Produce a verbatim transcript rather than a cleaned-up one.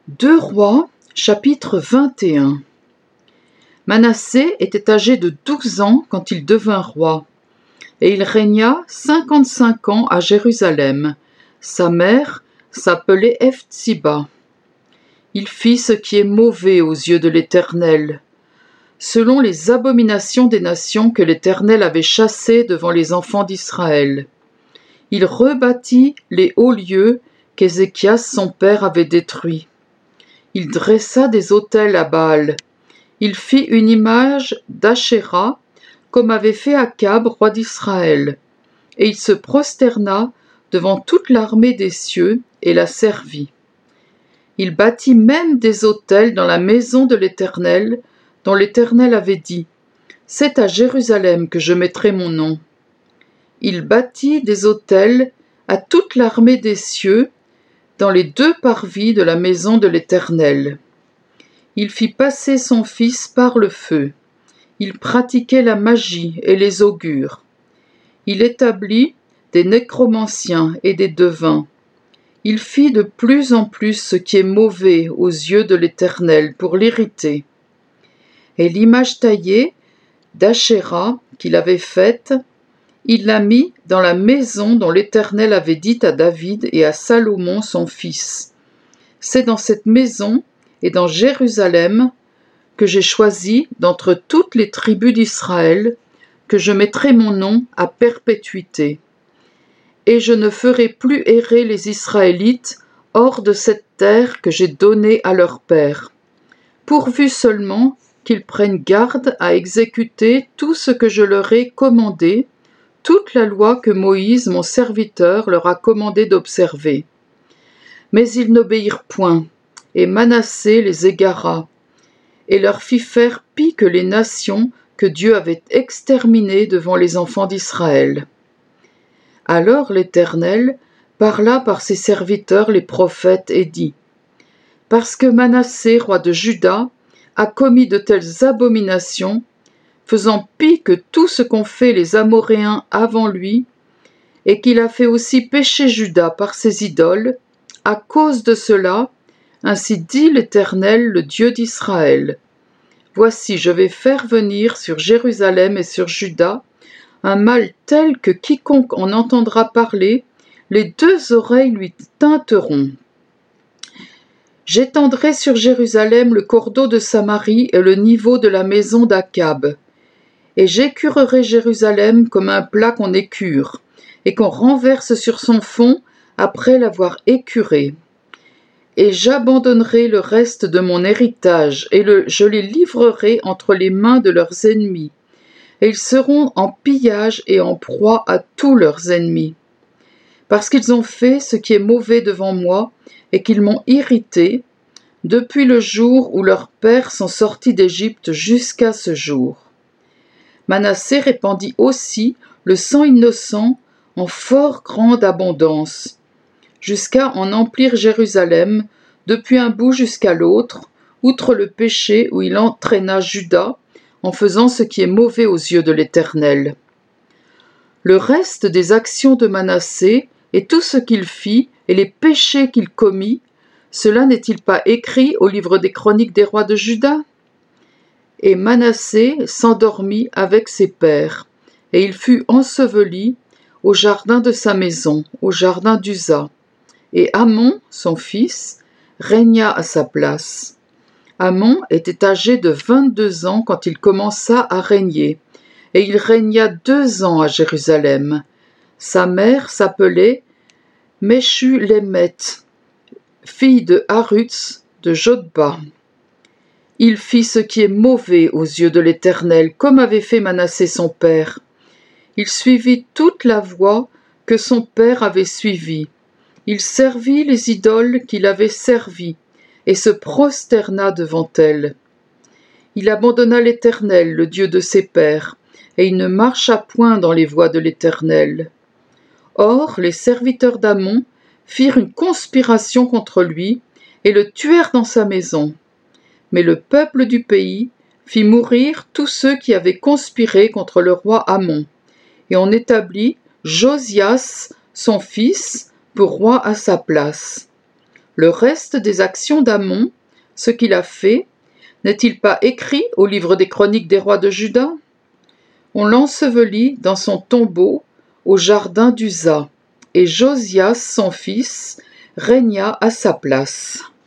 deux Rois, chapitre vingt et un. Manassé était âgé de douze ans quand il devint roi, et il régna cinquante-cinq ans à Jérusalem. Sa mère s'appelait Hephzibah. Il fit ce qui est mauvais aux yeux de l'Éternel, selon les abominations des nations que l'Éternel avait chassées devant les enfants d'Israël. Il rebâtit les hauts lieux qu'Ézéchias son père avait détruits. Il dressa des autels à Baal. Il fit une image d'Achéra, comme avait fait Akab, roi d'Israël. Et il se prosterna devant toute l'armée des cieux et la servit. Il bâtit même des autels dans la maison de l'Éternel, dont l'Éternel avait dit : « C'est à Jérusalem que je mettrai mon nom. » Il bâtit des autels à toute l'armée des cieux, dans les deux parvis de la maison de l'Éternel. Il fit passer son fils par le feu. Il pratiquait la magie et les augures. Il établit des nécromanciens et des devins. Il fit de plus en plus ce qui est mauvais aux yeux de l'Éternel pour l'irriter. Et l'image taillée d'Achéra qu'il avait faite, il l'a mis dans la maison dont l'Éternel avait dit à David et à Salomon son fils. C'est dans cette maison et dans Jérusalem que j'ai choisi d'entre toutes les tribus d'Israël que je mettrai mon nom à perpétuité. Et je ne ferai plus errer les Israélites hors de cette terre que j'ai donnée à leur père, pourvu seulement qu'ils prennent garde à exécuter tout ce que je leur ai commandé, toute la loi que Moïse, mon serviteur, leur a commandé d'observer. Mais ils n'obéirent point, et Manassé les égara, et leur fit faire pis que les nations que Dieu avait exterminées devant les enfants d'Israël. Alors l'Éternel parla par ses serviteurs les prophètes et dit : « Parce que Manassé, roi de Juda, a commis de telles abominations, faisant pis que tout ce qu'ont fait les Amoréens avant lui, et qu'il a fait aussi pécher Juda par ses idoles, à cause de cela, ainsi dit l'Éternel, le Dieu d'Israël. Voici, je vais faire venir sur Jérusalem et sur Juda un mal tel que quiconque en entendra parler, les deux oreilles lui tinteront. J'étendrai sur Jérusalem le cordeau de Samarie et le niveau de la maison d'Akab. Et j'écurerai Jérusalem comme un plat qu'on écure, et qu'on renverse sur son fond après l'avoir écuré. Et j'abandonnerai le reste de mon héritage, et le, je les livrerai entre les mains de leurs ennemis. Et ils seront en pillage et en proie à tous leurs ennemis. Parce qu'ils ont fait ce qui est mauvais devant moi, et qu'ils m'ont irrité, depuis le jour où leurs pères sont sortis d'Égypte jusqu'à ce jour. Manassé répandit aussi le sang innocent en fort grande abondance, jusqu'à en emplir Jérusalem, depuis un bout jusqu'à l'autre, outre le péché où il entraîna Juda, en faisant ce qui est mauvais aux yeux de l'Éternel. Le reste des actions de Manassé, et tout ce qu'il fit, et les péchés qu'il commit, cela n'est-il pas écrit au livre des chroniques des rois de Juda ? Et Manassé s'endormit avec ses pères, et il fut enseveli au jardin de sa maison, au jardin d'Uza. Et Amon, son fils, régna à sa place. Amon était âgé de vingt-deux ans quand il commença à régner, et il régna deux ans à Jérusalem. Sa mère s'appelait Meshulémeth, fille de Harutz de Jotba. Il fit ce qui est mauvais aux yeux de l'Éternel, comme avait fait Manassé son père. Il suivit toute la voie que son père avait suivie. Il servit les idoles qu'il avait servies, et se prosterna devant elles. Il abandonna l'Éternel, le Dieu de ses pères, et il ne marcha point dans les voies de l'Éternel. Or, les serviteurs d'Amon firent une conspiration contre lui, et le tuèrent dans sa maison. Mais le peuple du pays fit mourir tous ceux qui avaient conspiré contre le roi Amon, et on établit Josias, son fils, pour roi à sa place. le reste des actions d'Amon, ce qu'il a fait, n'est-il pas écrit au livre des chroniques des rois de Juda? On l'ensevelit dans son tombeau au jardin d'Uza, et Josias, son fils, régna à sa place.